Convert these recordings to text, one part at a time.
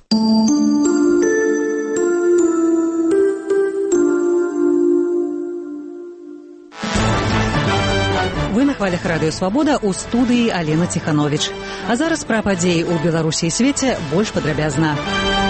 Вы на хвалях радыё «Свабода», у студыі Алена Ціхановіч. А зараз пра падзеі ў Беларусі і свеце больш падрабязна.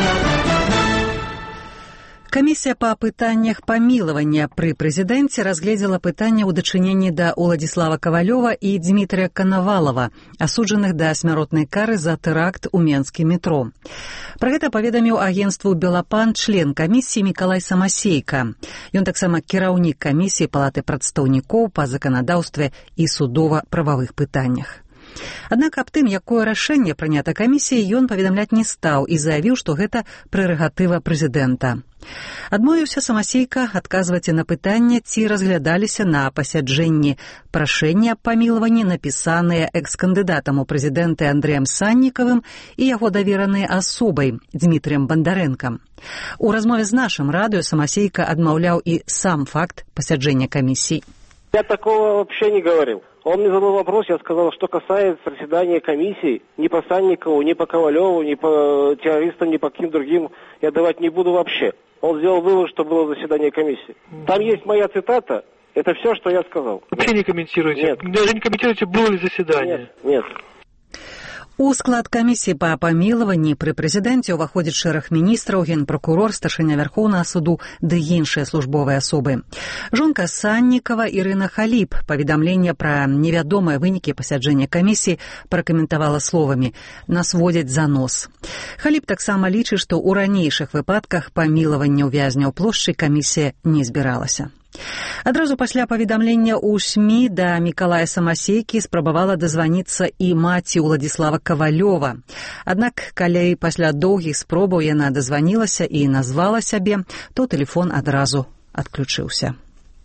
Камісія па пытаннях памілавання пры прэзідэнце разгледзела пытанне ў дачыненні да Уладзіслава Кавалёва і Дмітрыя Канавалава, асуджаных да смяротнай кары за тэракт у менскім метро. Пра гэта паведаміў агенцтву «Белапан» член камісіі Мікалай Самасейка. Ён таксама кіраўнік камісіі Палаты прадстаўнікоў па заканадаўстве і судова-прававых пытаннях. Аднак аб тым, якое рашэнне прынята камісіяй, ён паведамляць не стаў і заявіў, што гэта прэрагатыва прэзідэнта. Адмовіўся Самасейка адказваць на пытанне, ці разглядаліся на пасяджэнні прашэнні аб памілаванні, напісаныя экс-кандыдатам у прэзідэнты Андрэем Саннікавым і яго даверанай асобай Дмітрыем Бандарэнкам. У размове з нашым радыё Самасейка адмаўляў і сам факт пасяджэння камісій. Я такого вообще не говорил. Он мне задал вопрос, я сказал, что касается заседания комиссии, ни по Санникову, ни по Ковалеву, ни по террористам, ни по каким другим я давать не буду вообще. Он сделал вывод, что было заседание комиссии. Там есть моя цитата, это все, что я сказал. Вообще не комментируете? Нет. Даже не комментируете, было ли заседание? Нет. У склад камісіі па памілаванні пры прэзідэнце ўваходзіць шэраг міністраў, генпракурор, старшыня Вярхоўнага суду ды іншыя службовыя асобы. Жонка Саннікава Ірына Халіп паведамленне пра невядомыя вынікі пасяджэння камісіі пракаментавала словамі «нас водзяць за нос». Халіп таксама лічыць, што ў ранейшых выпадках памілавання ўвязняў плошчы камісія не збіралася. Адразу пасля паведамлення ў СМІ да Мікалая Самасейкі спрабавала дазваніцца і маці Уладзіслава Кавалёва. Аднак, калі пасля доўгіх спробаў яна дазванілася і назвала сябе, то тэлефон адразу адключыўся.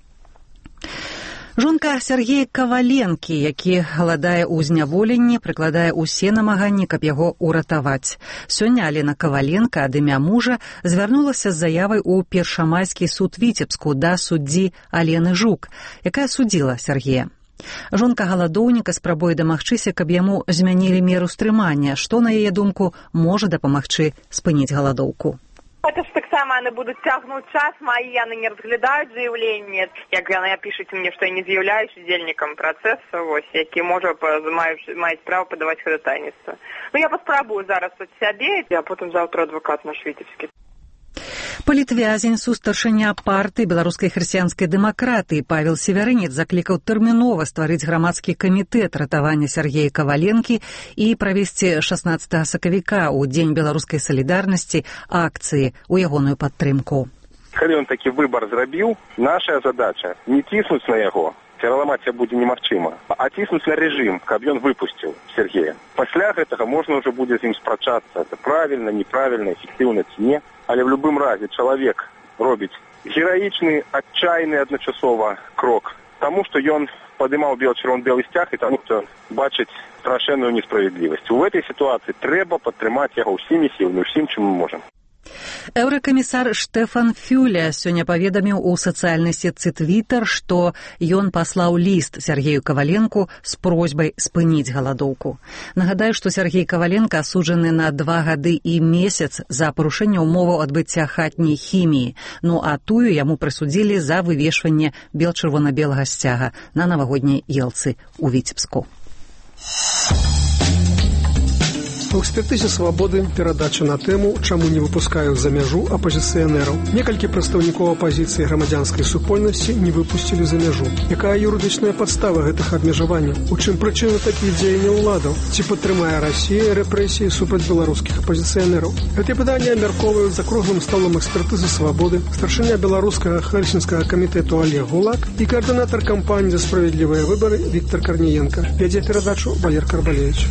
Жонка Сергея Каваленкі, які галадае ў зняволенні, прыкладае ўсе намаганні, каб яго ўратаваць. Сёння Алена Каваленка ад імя мужа звярнулася з заявай у Першамайскі суд Віцебску да суддзі Алены Жук, якая судзіла Сергея. Жонка галадоўніка спрабуе дамагчыся, каб яму змянілі меру стрымання, што, на яе думку, можа дапамагчы спыніць галадоўку. Это ж так само, они будут тягнуть час, мои они не разглядают заявление. Як яны пишете мне, что я не з'являюсь удзельнікам працэсу, вось, які можа маюць право подавать ходатайніцтва. Ну, я паспрабую зараз ад сябе, а потом завтра адвокат наш Віцебскі. Палітвязень, сустаршыня партыі беларускай хрысціянскай дэмакратыі Павел Севярынец заклікаў тэрмінова стварыць грамадскі камітэт ратавання Сергея Каваленкі і правесці 16 сакавіка ў Дзень беларускай салідарнасці акцыі ў ягоную падтрымку. Калі ён такі выбар зрабіў, наша задача не ціснуць на яго, пераламаць будзе немагчыма, а ціснуць на рэжым, каб ён выпусціў Сергея. Пасля гэтага можна ўжо будзе з ім спрачацца, это правільна, неправільна, эфектыўна ці не. Але в любым разе чалавек робіць гераічны, адчайны адначасова крок таму, што ён падымаў белы сцяг і таму, што бачыць страшэнную несправядлівасць. У гэтай сітуацыі трэба падтрымаць яго ўсімі сіламі, усім, чым мы можам. Еўракамісар Штефан Фюля сёння паведаміў у сацыяльнай сетцы Твітер, што ён паслаў ліст Сергею Каваленку з просьбай спыніць галадоўку. Нагадаю, што Сергей Каваленка асуджаны на 2 гады і месяц за парушэнне ўмоваў адбыцця хатняй хіміі, ну а тую яму прысудзілі за вывешванне бел-чырвона-белага сцяга на навагодняй елцы ў Віцебску. У экспертызе «Свабоды» перадача на тэму «Чаму не выпускаюць за мяжу апазіцыянераў». Некалькі прадстаўнікоў апазіцыі грамадзянскай супольнасці не выпусцілі за мяжу. Якая юрыдычная падстава гэтых абмежаванняў? У чым прычына такіх дзеянняў уладаў? Ці падтрымае Расія рэпрэсіі супраць беларускіх апазіцыянераў? Гэтыя пытанні абмяркоўваюць за круглым сталом экспертызы «Свабоды» старшыня беларускага хельсінскага камітэту Олег Гулак і каардынатар кампаніі «За справядлівыя выбары» Віктор Карніенка. Вядзе перадачу Валер Карбалевич.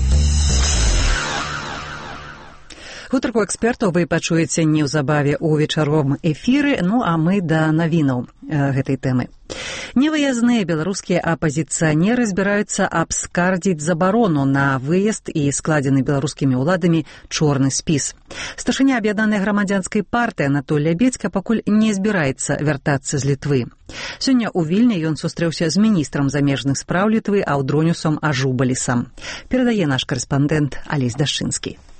Гутарку экспертаў вы пачуеце неўзабаве ў вечаровым эфіры, ну а мы да навінаў гэтай тэмы. Невыязныя беларускія апазіцыянеры збіраюцца абскардзіць забарону на выезд і складзены беларускімі ўладамі чорны спіс. Старшыня аб'яднанай грамадзянскай партыі Анатоль Лябедзька пакуль не збіраецца вяртацца з Літвы. Сёння ў Вільні ён сустрэўся з міністрам замежных спраў Літвы Аўдроніусам Ажубалісам. Перадае наш карэспандэнт Алесь Дашчынскі.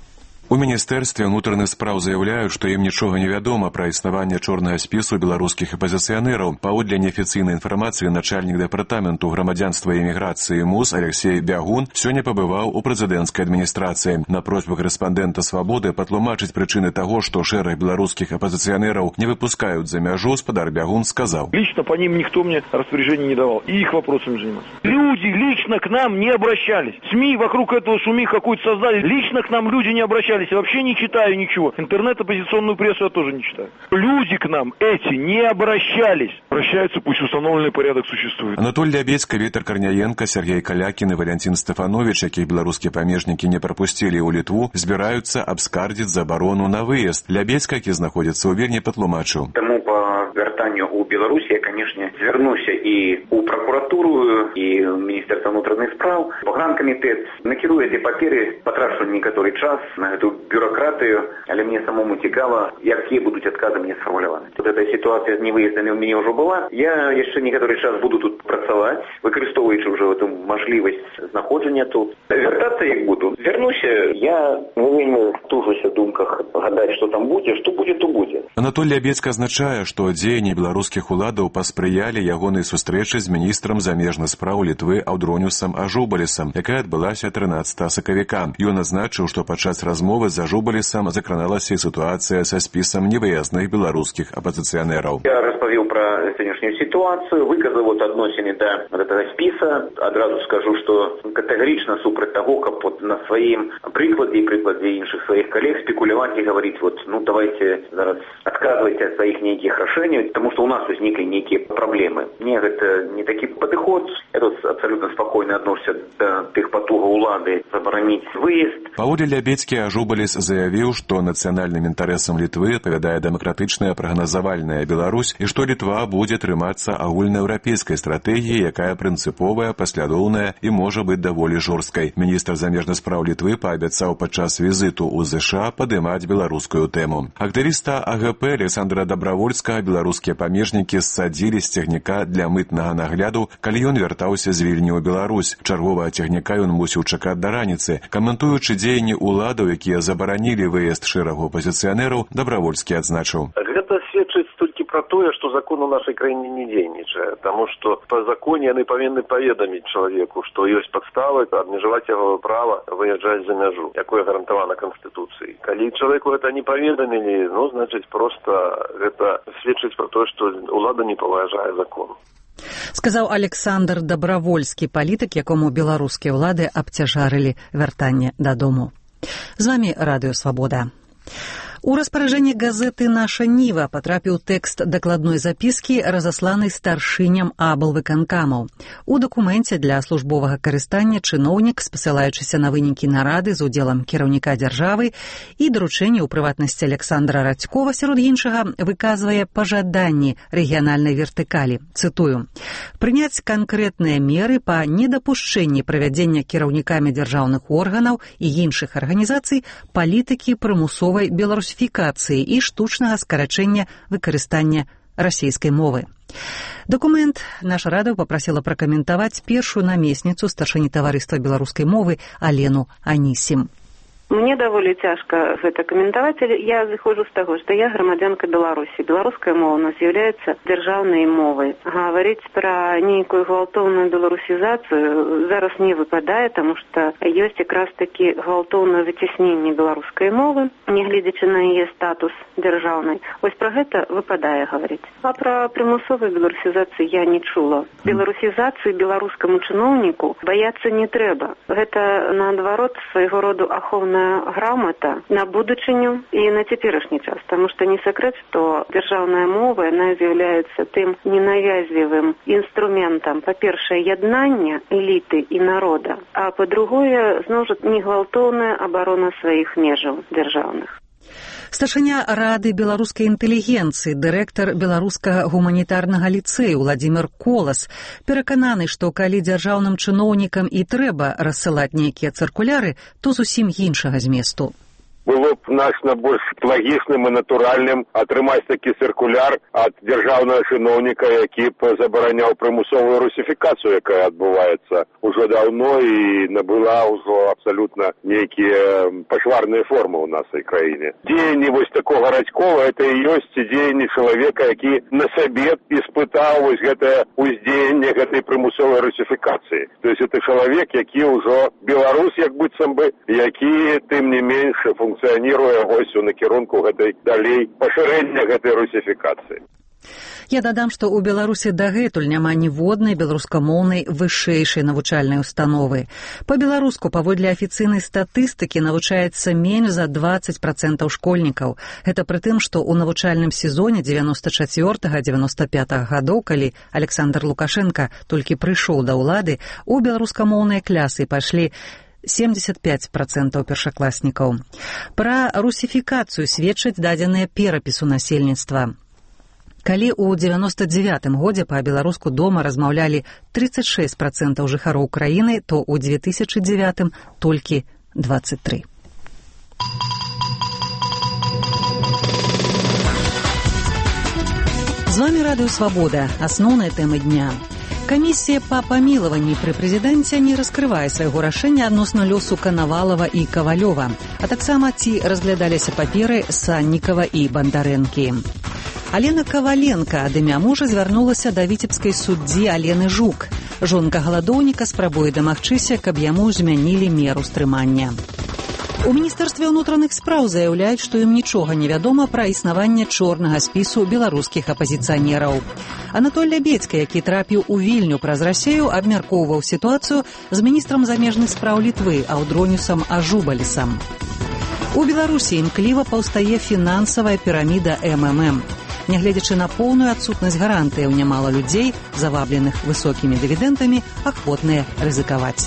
У міністэрстве ўнутраных спраў заяўляюць, што ім нічога не вядома пра існаванне чорнага спісу беларускіх апазіцыянераў. Паводле неафіцыйнай інфармацыі начальнік дэпартаменту грамадзянства і эміграцыі МУС Алексей Бягун сёння пабываў у прэзідэнцкай адміністрацыі. На просьбу корэспандэнта «Свабоды» патлумачыць прычыны таго, што шэраг беларускіх апозиционеров не выпускают за мяжу, господар Бягун сказал. Лично по ним никто мне распоряжений не давал. И их вопросами заниматься. Люди лично к нам не обращались. СМИ вокруг этого шумихи какую-то создали. Лично к нам люди не обращались. Я вообще не читаю ничего. Интернет, оппозиционную прессу я тоже не читаю. Люди к нам эти не обращались. Обращаются, пусть установленный порядок существует. Анатолий Лябецька, Віктор Карняенко, Сергей Калякин и Валентин Стефанович, якіх беларускія памежнікі не прапусцілі ў Літву, збіраюцца абскардзіць забарону на выезд. Лябецька, які знаходзіцца ў Вільні, патлумачыў. Таму па вяртанню ў Беларусі я, канешне, звярнуся і ў пракуратуру, і ў Міністэрства ўнутраных спраў. Пагранкамітэт накіруе эти паперы, патрашу некаторы час на эту бюрократию, але мне самому цікава, якія будуць адказы мне сфармуляваны. Вот эта ситуация з невыездамі ў мяне ўжо была. Я яшчэ некаторы час буду тут працаваць, выкарыстоўваючы ўжо эту мажлівасць знаходжання тут. Вяртацца як буду. Вярнуся, я вельмі тужуся в думках гадаць, што там будзе, што будзе, то будзе. Анатолий Лябецька азначае, што дзеянні беларускіх уладаў паспрыялі ягонай сустрэчы з міністрам замежных спраў Літвы Аўдроніусам Ажубалісам, якая адбылася 13 сакавіка. Ён азначыў, што падчас размовы з Ажубалісам закраналася і сітуацыя са спісам невыязных беларускіх апозіцыянераў. Я распавёў пра сённяшнюю сітуацыю, выказаў адносіны да гэтага спіса. Адразу скажу, што катэгарычна супраць таго, каб на сваім прыкладзе і прыкладзе іншых сваіх калег спекуляваць і гаварыць, давайте зараз адказвайце ад сваіх нейкіх рашэнняў, таму што ў нас узніклі нейкія праблемы. Не, гэта не такі падыход. Я тут абсалютна спакойна адношуся да тых патугаў улады забараніць выезд. Паводле Лябецькі, Ажубаліс заявіў, што нацыянальным інтарэсам Літвы адпавядае дэмакратычная прагназавальная Беларусь і што Літва будзе трымацца агульнаеўрапейскай стратэгіі, якая прынцыповая, паслядоўная і можа быць даволі жорсткай. Міністр замежных спраў Літвы паабяцаў падчас візіту ў ЗША падымаць беларускую тэму. Актывіста АГП Александра Дабравольскага беларускія памежнікі ссадзілі з цягніка для мытнага нагляду, калі ён вяртаўся з Вільні ў Беларусь. Чарговага цягніка ён мусіў чакаць да раніцы. Каментуючы дзеянні уладаў, якія забаранілі выезд шэрагу апозіцыянераў, Дабравольскі адзначыў. Гэта сведчыць толькі пра тое, што закон у нашай краіне не дзейнічае, таму што па законе яны павінны паведаміць чалавеку, што ёсць падставы абмежаваць яго права выязджаць за мяжу, якое гарантавана Канстытуцыяй. Калі чалавеку гэта не паведамілі, значыць проста гэта сведчыць пра тое, што ўлада не паважае закон. Сказаў Александр Дабравольскі, палітык, якому беларускія ўлады абцяжарылі вяртанне дадому. З вамі Радыё Свабода. У распараджэнне газеты «Наша Ніва» патрапіў тэкст дакладной запіскі, разасланы старшыням аблвыканкамаў. У дакуменце для службовага карыстання чыноўнік, спасылаючыся на вынікі нарады з удзелам кіраўніка дзяржавы і даручэнні ў прыватнасці Александра Радзькова, сярод іншага, выказвае пажаданні рэгіянальнай вертыкалі. Цытую: «Прыняць канкрэтныя меры па недапушчэнні правядзення кіраўнікамі дзяржаўных органаў і іншых арганізацый палітыкі прымусовай беларусіфікацыі і штучнага скарачэння выкарыстання расійскай мовы». Дакумент наша рада папрасіла пракаментаваць першую намесніцу старшыні таварыства беларускай мовы Алену Анісім. Мне даволі цяжка гэта каментаваць, але я зыходжу з таго, што я грамадзянка Беларусі. Беларуская мова у нас з'яўляецца дзяржаўнай мовай. Гаварыць пра нейкую гвалтоўную беларусізацыю зараз не выпадае, таму што ёсць якраз такі гвалтоўнае выцясненне беларускай мовы, нягледзячы на яе статус дзяржаўнай. Вось пра гэта выпадае гаварыць. А пра прымусовую беларусізацыю я не чула. Беларусізацыі беларускаму чыноўніку баяцца не трэба. Гэта, наадварот, свайго роду ахоўная грамата на будучыню і на цяперашні час, таму што не сакрэт, што дзяржаўная мова, яна з'яўляецца тым ненавязлівым інструментам, па-першае, яднання эліты і народа, а па-другое, зноў жа, негвалтоўная абарона сваіх межаў дзяржаўных. Старшыня Рады беларускай інтэлігенцыі, дырэктар беларускага гуманітарнага ліцэю Владзімір Колас перакананы, што калі дзяржаўным чыноўнікам і трэба рассылаць нейкія цыркуляры, то зусім іншага зместу. Было б значна больш лагічным і натуральным атрымаць такі цыркуляр ад дзяржаўнага чыноўніка, які б забараняў прымусовую русіфікацыю, якая адбываецца ўжо даўно і набыла ўжо абсалютна нейкія пашварныя формы ў нашай краіне. Дзеянні вось такога Радькова, это і ёсць дзеянні чалавека, які на сабе испытаў вось гэтае уздзеянне гэтай прымусовай русіфікацыі. То есть это чалавек, які ўжо беларус, як быццам бы, які тым не менш функцыяніруе ось у накірунку гэтай далей пашырэння гэтай русіфікацыі. Я дадам, што ў Беларусі дагэтуль няма ніводнай беларускамоўнай вышэйшай навучальнай установы. Па-беларуску, паводле афіцыйнай статыстыкі, навучаецца менш за 20% школьнікаў. Гэта пры тым, што ў навучальным сезоне 94-95 гадоў, калі Александр Лукашенка толькі прыйшоў да ўлады, у беларускамоўныя клясы пайшлі 75% першакласнікаў. Пра русіфікацыю сведчаць дадзеныя перапісу насельніцтва. Калі ў 99 годзе па-беларуску дома размаўлялі 36% жыхароў краіны, то ў 2009 толькі 23%. З вами Радыё Свабода. Асноўныя тэмы дня. Камісія па памілаванні пры прэзідэнце не раскрывае свайго рашэння адносна лёсу Канавалава і Кавалёва, а таксама ці разглядаліся паперы Саннікава і Бандарэнкі. Алена Каваленка ад імя мужа звярнулася да віцебскай суддзі Алены Жук. Жонка галадоўніка спрабуе дамагчыся, каб яму змянілі меру стрымання. У Міністэрстве ўнутраных спраў заяўляюць, што ім нічога не вядома пра існаванне чорнага спісу беларускіх апазіцыянераў. Анатоль Лябедзька, які трапіў у Вільню праз Расею, абмяркоўваў сітуацыю з міністрам замежных спраў Літвы Аўдронюсам Ажубалісам. У Беларусі імкліва паўстае фінансавая піраміда МММ. Нягледзячы на поўную адсутнасць гарантыяў, нямала людзей, завабленых высокімі дывідэнтамі, ахвотныя рызыкаваць.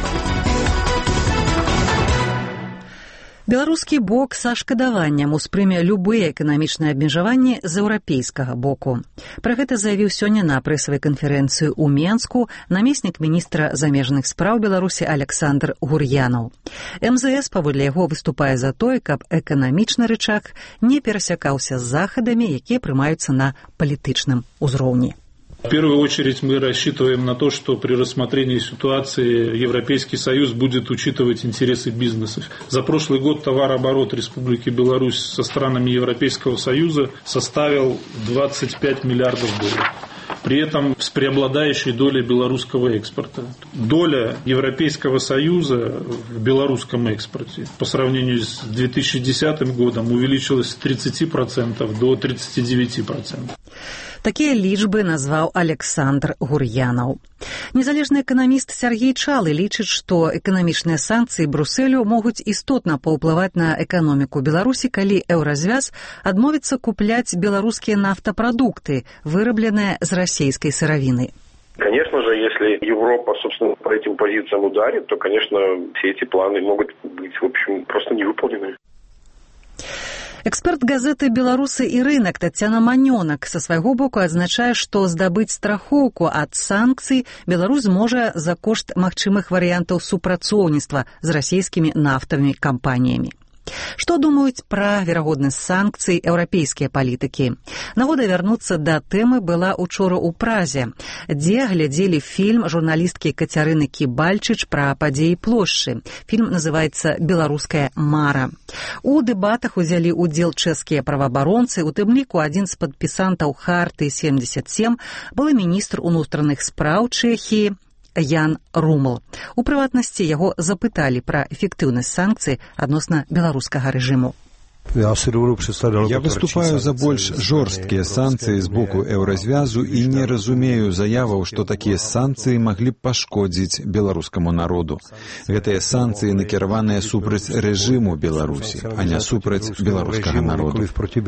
Беларускі бок са шкадаваннем успрыме любыя эканамічныя абмежаванні з еўрапейскага боку. Пра гэта заявіў сёння на прэсавай канферэнцыі ў Менску намеснік міністра замежных спраў Беларусі Александр Гур'янаў. МЗС, паводле яго, выступае за тое, каб эканамічны рычаг не перасякаўся з захадамі, якія прымаюцца на палітычным узроўні. В первую очередь мы рассчитываем на то, что при рассмотрении ситуации Европейский Союз будет учитывать интересы бизнеса. За прошлый год товарооборот Республики Беларусь со странами Европейского Союза составил 25 миллиардов долларов. При этом с преобладающей долей белорусского экспорта. Доля Европейского Союза в белорусском экспорте по сравнению с 2010 годом увеличилась с 30% до 39%. Такія лічбы назваў Александр Гур'янаў. Незалежны эканаміст Сергей Чалы лічыць, што эканамічныя санкцыі Брусэлю могуць істотна паўплываць на эканоміку Беларусі, калі Еўразвяз адмовіцца купляць беларускія нафтапрадукты, вырабленыя з расійскай сыравіны. Конечно же, если Европа, собственно, по этим позициям ударит, то, конечно, все эти планы могут быть, в общем, просто невыполнены. Эксперт газеты «Беларусы і рынок» Тацяна Манёнак са свайго боку адзначае, што здабыць страхоўку ад санкцый Беларусь можа за кошт магчымых варыянтаў супрацоўніцтва з расійскімі нафтавымі кампаніямі. Што думаюць пра верагоднасць санкцый еўрапейскія палітыкі? Нагода вярнуцца да тэмы была учора ў Празе, дзе глядзелі фільм журналісткі Кацярыны Кібальчыч пра падзеі плошчы. Фільм называецца «Беларуская мара». У дэбатах узялі ўдзел чэшскія праваабаронцы, у тым ліку адзін з падпісантаў Харты 77 былы міністр унутраных спраў Чэхіі Ян Румл. У прыватнасці яго запыталі пра эфектыўнасць санкцый адносна беларускага рэжыму. Я выступаю за больш жорсткія санкцыі з боку еўразвязу і не разумею заяваў, што такія санкцыі маглі б пашкодзіць беларускаму народу. Гэтыя санкцыі накіраваныя супраць рэжыму Беларусі, а не супраць беларускага народу.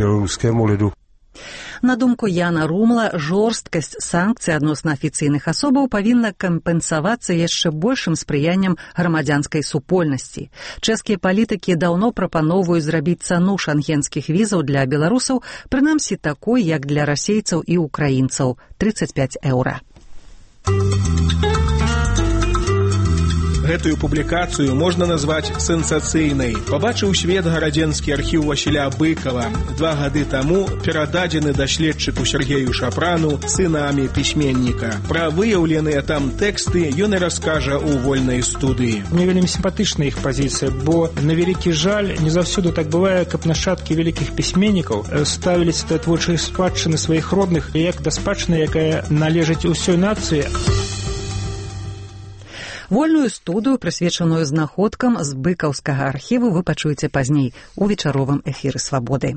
На думку Яна Румла, жорсткасць санкцый адносна афіцыйных асобаў павінна кампенсавацца яшчэ большым спрыяннем грамадзянскай супольнасці. Чэшскія палітыкі даўно прапаноўваюць зрабіць цану шангенскіх візаў для беларусаў, прынамсі такой, як для расейцаў і украінцаў – 35 еўра. Гэтую публікацыю можна назваць сенсацыйнай. Пабачыў свет гарадзенскі архіў Васіля Быкова. 2 гады таму перададзены даследчыку Сергею Шапрану сынамі пісьменніка. Пра выяўленыя там тэксты ён і раскажа ў вольнай студыі. Мне вельмі сімпатычная іх пазіцыя, бо на вялікі жаль не заўсёды так бывае, каб нашчадкі вялікіх пісьменнікаў ставіліся да творчай спадчыны сваіх родных як да спадчыны, якая належыць усёй нацыі. Вольную студыю, прысвечаную знаходкам з быкаўскага архіву, вы пачуеце пазней у вечаровым эфіры «Свабоды».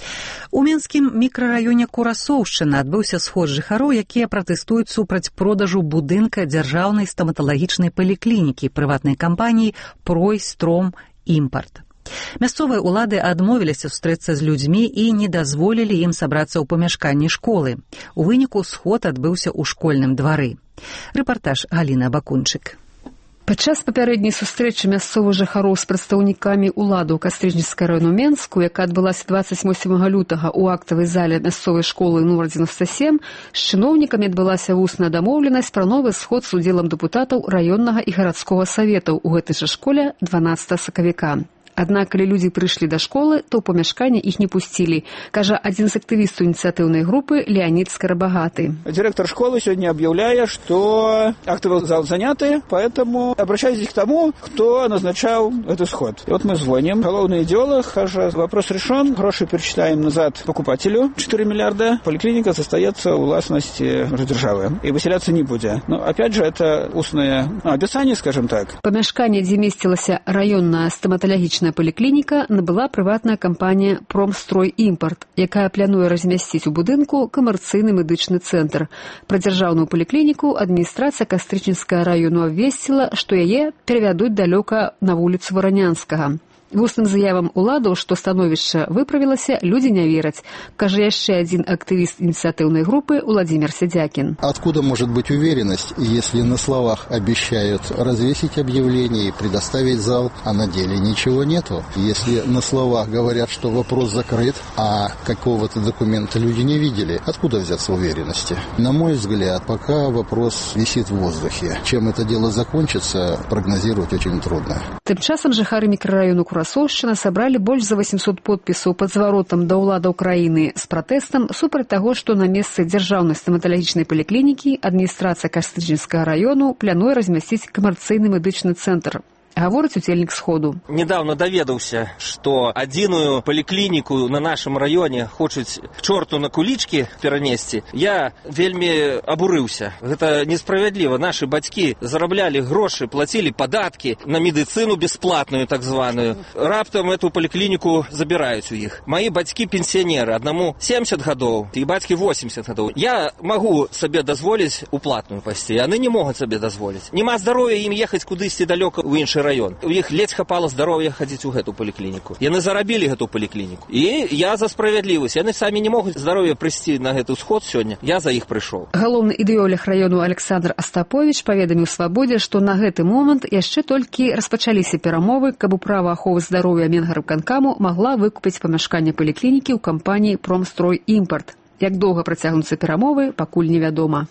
У Менскім мікрараёне Курасоўшчына адбыўся сход жыхароў, якія пратэстуюць супраць продажу будынка дзяржаўнай стаматалагічнай паліклінікі прыватнай кампаніі «Пройстром Імпарт». Мясцовыя ўлады адмовіліся сустрэцца з людзьмі і не дазволілі ім сабрацца ў памяшканні школы. У выніку сход адбыўся ў школьным двары. Рэпартаж Галіны Бакунчык. Падчас папярэдняй сустрэчы мясцовых жыхароў з прадстаўнікамі ўладаў Кастрычніцкага району Менску, якая адбылася 28 лютага ў актавай зале мясцовай школы нумар 97, з чыноўнікамі адбылася вусная дамоўленасць пра новы сход з удзелам дэпутатаў раённага і гарадскога саветаў у гэтай жа школе 12 сакавіка. Аднак, калі людзі прыйшлі да школы, то ў памяшканне іх не пусцілі, кажа адзін з актывістаў ініцыятыўнай групы Леонид Скоробогатый. Директор школы сегодня объявляет, что актовый зал заняты, поэтому обращайтесь к тому, кто назначал этот сход. И вот мы звоним. Головный идеолог, кажа, вопрос решен, гроши перечисляем назад покупателю, 4 миллиарда, поликлиника остается у властности державы и выселяться не будет. Но опять же, это устное обещание, скажем так. Памяшканне, дзе месцілася раённая стаматалагічная паліклініка, набыла прыватная кампанія «Промстрой Імпарт», якая плануе размясціць у будынку камерцыйны медычны цэнтр. Пра дзяржаўную паліклініку адміністрацыя Кастрычніцкага раёну абвесціла, што яе перавядуць далёка на вуліцу Варанянскага. Вусным заявам уладаў, што становішча выправілася, людзі не вераць, кажа яшчэ адзін актывіст инициативной группы Владимир Сидякин. Откуда может быть уверенность, если на словах обещают развесить объявление и предоставить зал, а на деле ничего нету? Если на словах говорят, что вопрос закрыт, а какого-то документа люди не видели, откуда взяться уверенности? На мой взгляд, пока вопрос висит в воздухе. Чем это дело закончится, прогнозировать очень трудно. Тым часам жыхары мікрараёну Курасоўшчына сабралі больш за 800 подпісаў пад зваротам да ўладаў краіны з пратэстам супраць таго, што на месцы дзяржаўнай стаматалагічнай паліклінікі адміністрацыя Кастрычніцкага раёну плануе размясціць камерцыйны медычны цэнтр. Гаворыць удзельнік сходу. Недавно даведаўся, што адзіную паліклініку на нашым раёне хочуць чорту на кулічкі перанесці. Я вельмі абурыўся. Гэта несправядліва. Нашы бацькі зараблялі грошы, плацілі падаткі на медыцыну бясплатную, так званую. Раптам эту паліклініку забіраюць у іх. Маі бацькі пенсіянеры, аднаму 70 гадоў, і бацькі 80 гадоў. Я магу сабе дазволіць у платную пайсці, яны не могуць сабе дазволіць. Нема здароўя ім ехаць кудысьці далёка ў іншы раён. У іх ледзь хапала здароўя хадзіць у гэту паліклініку. Яны зарабілі гэту паліклініку. І я за справядлівасць. Яны самі не могуць здароўя прыйсці на гэты сход сёння. Я за іх прыйшоў. Галоўны ідэолог раёну Александр Астапович паведаміў Свабодзе, што на гэты момант яшчэ толькі распачаліся перамовы, каб управа аховы здароўя Менгарвыканкаму магла выкупіць памяшканне паліклінікі ў кампаніі «Промстрой Імпарт». Як доўга працягнуцца перамовы, пакуль невядома.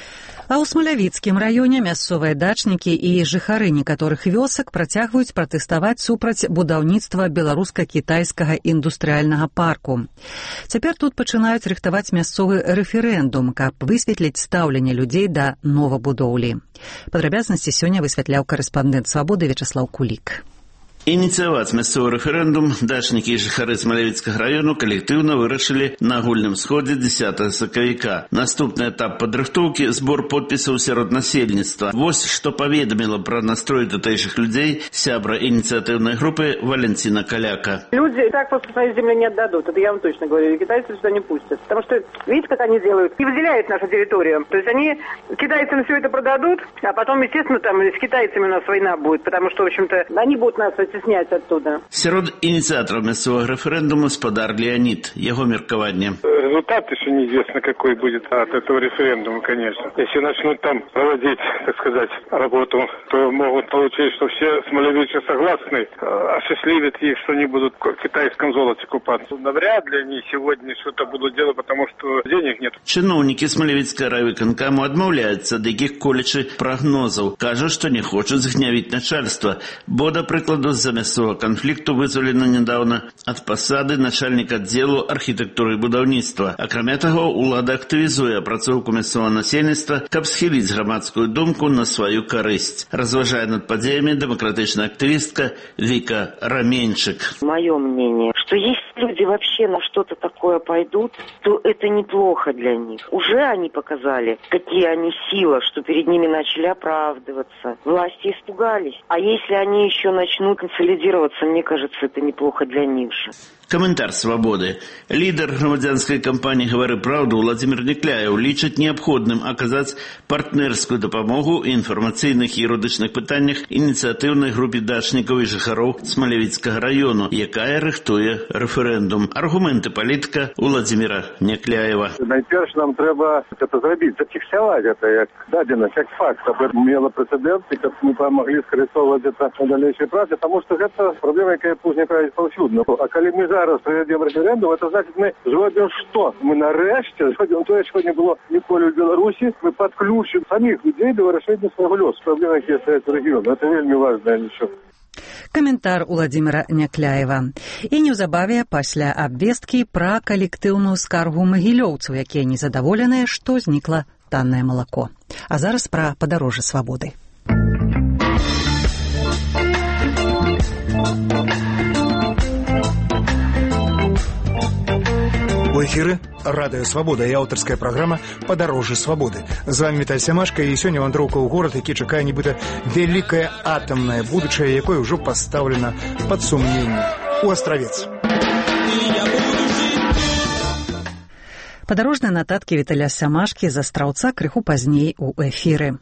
А ў Смалявіцкім раёне мясцовыя дачнікі і жыхары некаторых вёсак працягваюць пратэставаць супраць будаўніцтва беларуска-кітайскага індустрыяльнага парку. Цяпер тут пачынаюць рыхтаваць мясцовы рэферэндум, каб высветліць стаўленне людзей да новабудоўлі. Падрабязнасці сёння высвятляў карэспандэнт «Свабоды» Вячаслаў Кулік. Ініцыяваць мясцовы рэферэндум дачнікі і жыхары Смалявіцкага раёну калектыўна вырашылі на агульным сходзе 10 сакавіка. Наступны этап падрыхтоўкі – збор подпісаў сярод насельніцтва. Вось што паведаміла пра настрой тутэйшых людзей сябра ініцыятыўнай групы Валентина Каляка. Люди так просто свою землю не отдадут, это я вам точно говорю, и китайцы сюда не пустят. Потому что, видите, как они делают? Не выделяют нашу территорию. То есть они китайцам все это продадут, а потом, естественно, там с китайцами у нас война будет, потому что, в общем-то, они будут нас можете снять оттуда. Сярод инициаторов мясцового референдума спадар Леонид. Его меркование. Результат еще неизвестно, какой будет от этого референдума, конечно. Если начнут там проводить, так сказать, работу, то могут получить, что все смолевичи согласны, осчастливят их, что они будут в китайском золоте купаться. Навряд ли они сегодня что-то будут делать, потому что денег нет. Чиновники Смолевицкого райвыканкаму отмаўляюцца ад якіх-колечы прагнозаў. Кажуць, што не хочуць згнявіць начальства, бо, да прыкладу, з-за мясцовага канфлікту вызвалена нядаўна ад пасады начальнік аддзелу архітэктуры і будаўніцтва. Акрамя таго, улада актывізуе апрацоўку мясцовага насельніцтва, каб схіліць грамадскую думку на сваю карысць. Разважае над падзеямі дэмакратычная актывістка Вика Раменчик. Мое мнение, что если люди вообще на что-то такое пойдут, то это неплохо для них. Уже они показали, какие они сила, что перед ними начали оправдываться. Власти испугались. А если они еще начнут консолидироваться, мне кажется, это неплохо для них же. Каментар «Свободы». Лидер громадянской кампании «Говори правду» Владимир Некляев лічыць необходным оказать партнерскую допомогу и информационных и юридичных питаннях инициативной группе дачников и жыхароў Смолевицкого району, якая рыхтуе референдум. Аргументы політика Владимира Некляева. Найперш нам треба це зробити, зафіксувати це як даденість, як факт, щоб мало прецеденти, щоб ми могли скорисовувати це на дальнейшей праці, тому що це проблема, яка пізніше повсюдно. А коли ми зараз проведемо референдум, це значить ми зробимо що? Ми нарешті зробимо те, що не було ніколи в Білорусі, ми підключимо самих людей до вирішення свого льосу. Проблема, які стоять в регіоні, це вельми важливо нічого. Каментар Уладзіміра Някляева. І неўзабаве пасля абвесткі пра калектыўную скаргу магілёўцаў, якія незадаволеныя, што знікла таннае малако. А зараз пра падарожжа свабоды. У эфиры «Радио Свобода» и авторская программа «Подороже свободы». С вами Виталий Семашко, и сегодня вандроўка ў горад, які чакае нібыта вялікае атамнае будучае, якое ўжо пастаўлена пад сумненне у Астравец. Падарожныя нататкі Віталя Сямашкі з Астраўца крыху пазней у эфіры.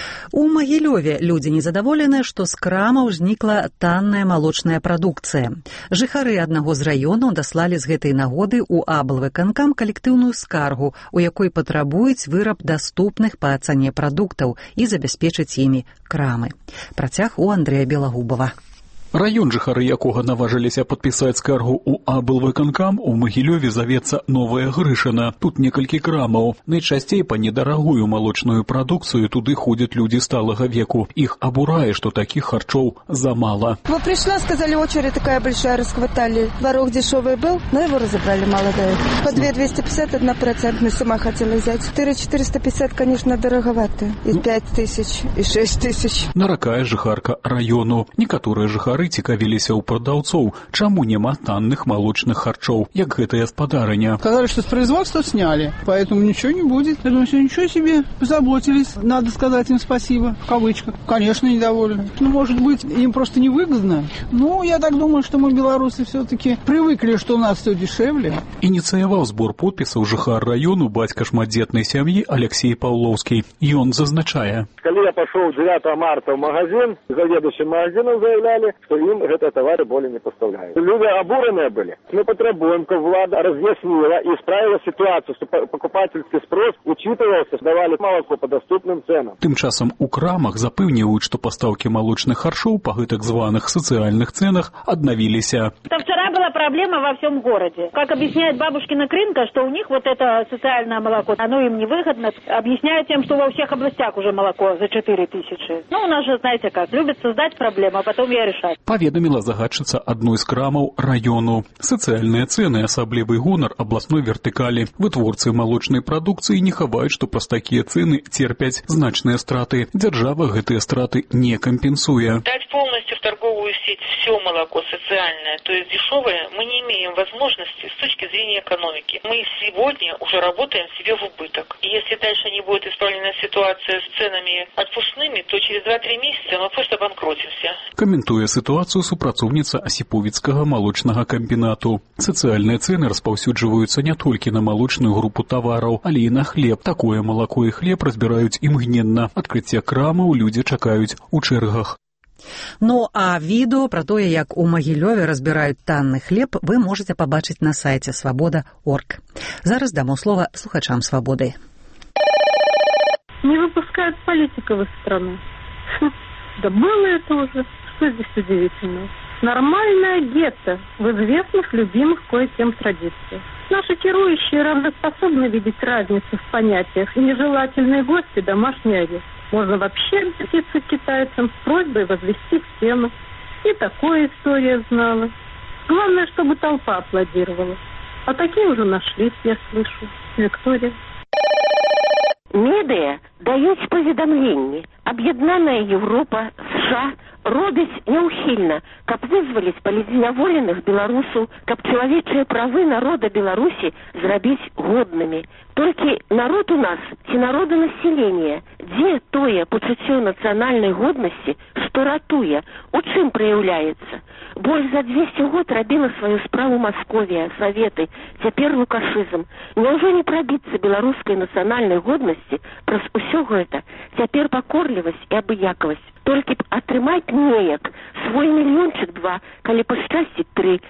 У Магілёве людзі незадаволеныя, што з крамаў знікла танная малочная прадукцыя. Жыхары аднаго з раёнаў даслалі з гэтай нагоды ў аблвыканкам калектыўную скаргу, у якой патрабуюць выраб даступных па цане прадуктаў і забяспечыць імі крамы. Працяг у Андрэя Белагубова. Раён, жыхары якога наважыліся падпісаць скаргу ў аблвыканкам, у Магілёве завецца Новая Грышына. Тут некалькі крамаў. Найчасцей па недарагую малочную прадукцыю туды ходят люди сталого веку. Их абурае, что таких харчоў замало. Вот пришла, сказали, очередь такая большая, расхватали. Творог дешевый был, но его разобрали мало дают. По 2,250 1%, сама хотела взять. 4,450, конечно, дороговато. И 5000, и 6000. Наракае жыхарка раёну. Некаторыя жыхары цікавіліся ў прадаўцоў, чаму няма танных молочных харчоў, як гэтая спадарыня. Сказали, что с производства сняли, поэтому ничего не будет. Я думаю, что ничего себе, позаботились. Надо сказать им спасибо, в кавычках. Конечно, недовольны. Ну, может быть, им просто невыгодно. Ну, я так думаю, что мы, белорусы, все-таки привыкли, что у нас все дешевле. Ініцыяваў збор подпісаў жыхар раёну бацька шматдзетнай сям'і Алексей Паўлоўскі. Ён зазначае. Калі я пошел 9 марта в магазин, заведующим магазином заявляли, что им это товары более не поставляют. Люди обуренные были. Мы потребуем, чтобы влада разъяснила и исправила ситуацию, чтобы покупательский спрос учитывался, давали молоко по доступным ценам. Тым часам у крамах запэўніваюць, што пастаўкі малочных харчоў па гэтак званых сацыяльных ценах аднавіліся. Вчера была проблема во всем городе. Как объясняет бабушкина Крынка, что у них вот это социальное молоко, оно им невыгодно. Объясняют тем, что во всех областях уже молоко за 4000. Ну, у нас же, знаете как, любят создать проблему, а потом ее решать. Паведаміла загадчыца адной з крамаў раёну. Сацыяльныя цэны, асаблівы гонар абласной вертыкалі. Вытворцы малочнай прадукцыі не хаваюць, што праз такія цэны церпяць значныя страты. Дзяржава гэтыя страты не компенсуе. Дать полностью в торговую сеть все молоко социальное, то есть дешевое, мы не имеем возможности с точки зрения экономики. Мы сегодня уже работаем себе в убыток. И если дальше не будет исправлена ситуация с ценами отпускными, то через 2-3 месяца мы просто банкротимся. Каментуе ситуацию супрацоўніца Асіповіцкага малочнага камбінату. Сацыяльныя цэны распаўсюджваюцца не толькі на малочную групу тавараў, але і на хлеб. Такое малако і хлеб разбіраюць імгненна. Адкрыцця крамаў людзі чакаюць у чэргах. Ну а відео пра тое, як у Магілёве разбіраюць танны хлеб, вы можаце пабачыць на сайце свабода.орг. Зараз дамо слова слухачам «Свободы». Не выпускают политиков из страны. Да было это уже. Что здесь удивительного? Нормальное гетто в известных, любимых кое-кем традициях. Наши тирующие равноспособны видеть разницу в понятиях и нежелательные гости домашний арест. Можно вообще обратиться к китайцам с просьбой возвести стену. И такое история знала. Главное, чтобы толпа аплодировала. А такие уже нашлись, я слышу. Виктория. Медыя даюць паведамленні. Аб'яднаная Европа, США робяць няўхільна, каб вызваліць палізняволеных беларусаў, каб чалавечыя правы народа Беларусі зрабіць годнымі. Толькі народ у нас ці народанаселение, дзе тое пачуццё нацыянальнай годнасці, што ратуе, у чым праяўляецца? Больш за 200 год рабіла сваю справу Масковія, Саветы, цяпер лукашызм. Няўжо не прабіцца беларускай нацыянальнай годнасці праз усё гэта? Цяпер пакорлівасць і абыякавасць. Толькі б атрымаць неяк свой мільёнчык 2, калі пашчасціць 3.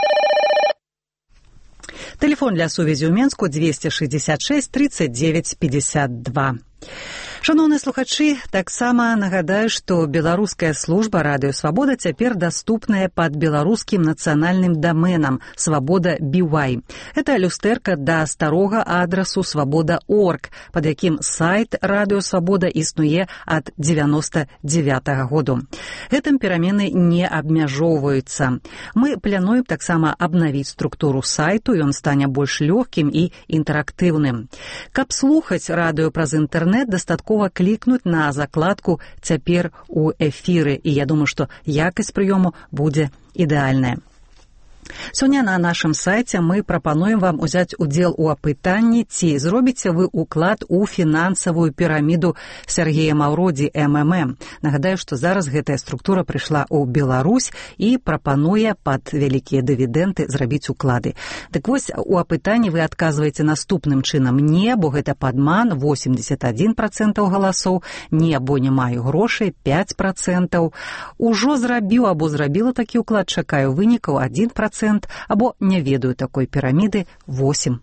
Телефон для сувязі ў Менску 266 39 52. Шановныя слухачы, таксама нагадаю, што беларуская служба «Радыё Свабода» цяпер даступная пад беларускім нацыянальным даменам «Свабода.BY». Это люстэрка да старога адрасу «Свабода.орг», пад якім сайт «Радыё Свабода» існуе ад 99-го году. Гэтым перамены не абмяжоўваюцца. Мы плануем таксама абнавіць структуру сайту, ён стане больш лёгкім і інтэрактыўным. Каб слухаць радыё праз інтэрнэт, дастаткова клікнуць на закладку «Цяпер у эфіры», і я думаю, што якасць прыёму будзе ідэальная. Сёння на нашым сайце мы прапануем вам узяць удзел у апытанні, ці зробіце вы ўклад у фінансавую піраміду Сергея Маўроді МММ. Нагадаю, што зараз гэтая структура прыйшла ў Беларусь і прапануе пад вялікія дывідэнды зрабіць уклады. Дык вось, у апытанні вы адказваеце наступным чынам: не, бо гэта падман, 81% галасоў, не, бо не маю грошай, 5%, ужо зрабіў або зрабіла такі ўклад, чакаю вынікаў, 1%, або не ведаю такой піраміды, 8%.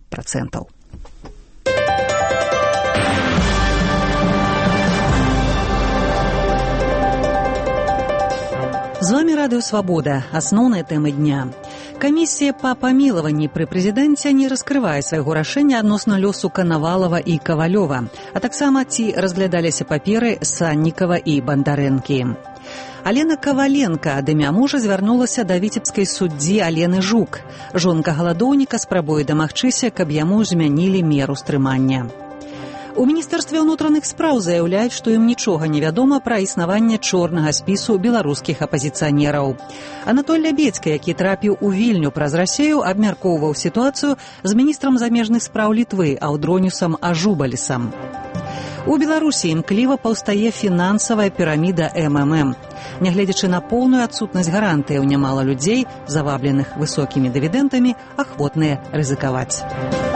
З вами Радыё Свабода. Асноўныя тэмы дня. Камісія па памілаванні пры прэзідэнце не раскрывае свайго рашэння адносна лёсу Канавалава і Кавалёва, а таксама ці разглядаліся паперы Саннікава і Бандарэнкі. Алена Каваленка ад імя мужа звярнулася да віцебскай суддзі Алены Жук. Жонка галадоўніка спрабуе дамагчыся, каб яму змянілі меру стрымання. У Міністэрстве ўнутраных спраў заяўляюць, што ім нічога не вядома пра існаванне чорнага спісу беларускіх апазіцыянераў. Анатоль Лябедзька, які трапіў у Вільню праз Расею, абмяркоўваў сітуацыю з міністрам замежных спраў Літвы Аўдронюсам Ажубалісам. У Беларусі імкліва паўстае фінансавая піраміда МММ. Нягледзячы на поўную адсутнасць гарантыяў, нямала людзей, завабленых высокімі дывідэнтамі, ахвотныя рызыкаваць.